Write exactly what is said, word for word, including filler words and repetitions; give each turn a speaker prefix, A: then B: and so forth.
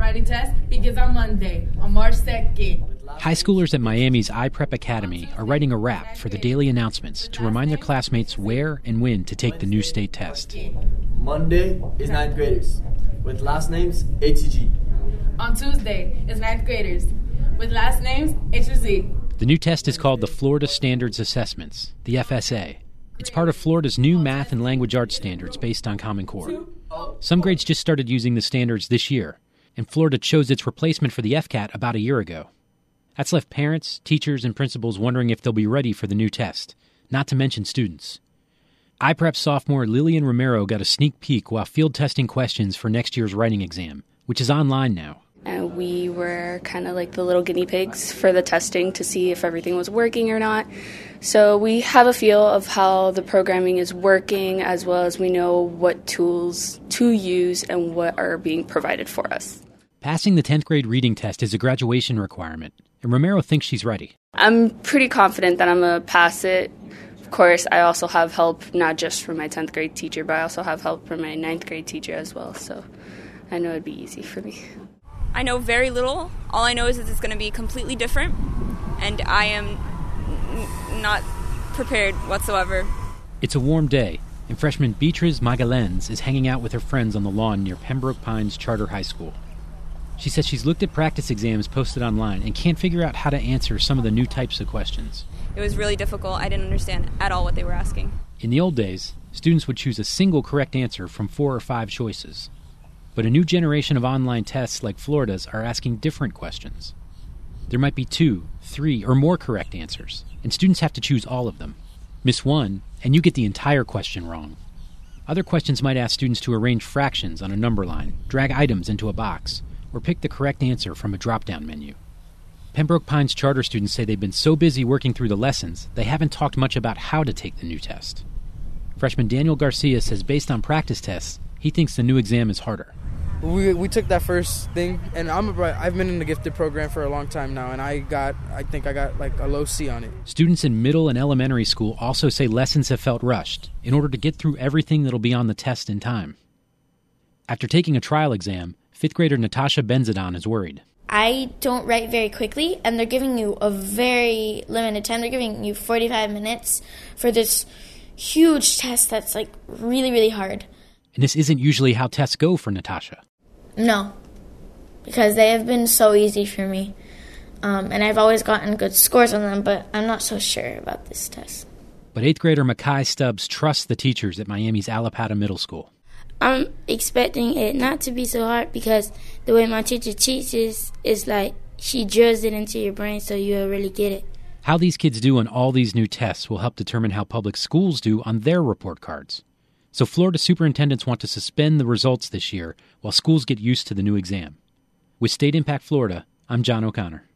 A: writing test begins on Monday, on March second.
B: High schoolers at Miami's iPrep Academy are writing a rap for the daily announcements to remind their classmates where and when to take the new state test.
C: Monday is ninth graders, with last names A to G.
A: On Tuesday is ninth graders, with last names A to Z.
B: The new test is called the Florida Standards Assessments, the F S A. It's part of Florida's new math and language arts standards based on Common Core. Some grades just started using the standards this year, and Florida chose its replacement for the F C A T about a year ago. That's left parents, teachers, and principals wondering if they'll be ready for the new test, not to mention students. iPrep sophomore Lillian Romero got a sneak peek while field testing questions for next year's writing exam, which is online now.
D: And we were kind of like the little guinea pigs for the testing to see if everything was working or not. So we have a feel of how the programming is working, as well as we know what tools to use and what are being provided for us.
B: Passing the tenth grade reading test is a graduation requirement, and Romero thinks she's ready.
D: I'm pretty confident that I'm going to pass it. Of course, I also have help, not just from my tenth grade teacher, but I also have help from my ninth grade teacher as well. So I know it'd be easy for me.
E: I know very little. All I know is that it's going to be completely different, and I am n- not prepared whatsoever.
B: It's a warm day, and freshman Beatriz Magalhães is hanging out with her friends on the lawn near Pembroke Pines Charter High School. She says she's looked at practice exams posted online and can't figure out how to answer some of the new types of questions.
E: It was really difficult. I didn't understand at all what they were asking.
B: In the old days, students would choose a single correct answer from four or five choices. But a new generation of online tests like Florida's are asking different questions. There might be two, three, or more correct answers, and students have to choose all of them. Miss one, and you get the entire question wrong. Other questions might ask students to arrange fractions on a number line, drag items into a box, or pick the correct answer from a drop-down menu. Pembroke Pines charter students say they've been so busy working through the lessons, they haven't talked much about how to take the new test. Freshman Daniel Garcia says based on practice tests, he thinks the new exam is harder.
F: We we took that first thing, and I'm a, I've been in the gifted program for a long time now, and I got I think I got like a low C on it.
B: Students in middle and elementary school also say lessons have felt rushed in order to get through everything that'll be on the test in time. After taking a trial exam, fifth grader Natasha Benzadon is worried.
G: I don't write very quickly, and they're giving you a very limited time. They're giving you forty-five minutes for this huge test that's like really, really hard.
B: And this isn't usually how tests go for Natasha.
G: No, because they have been so easy for me, um, and I've always gotten good scores on them, but I'm not so sure about this test.
B: But eighth grader Makai Stubbs trusts the teachers at Miami's Alapata Middle School.
H: I'm expecting it not to be so hard because the way my teacher teaches is like she drills it into your brain so you'll really get it.
B: How these kids do on all these new tests will help determine how public schools do on their report cards. So Florida superintendents want to suspend the results this year while schools get used to the new exam. With State Impact Florida, I'm John O'Connor.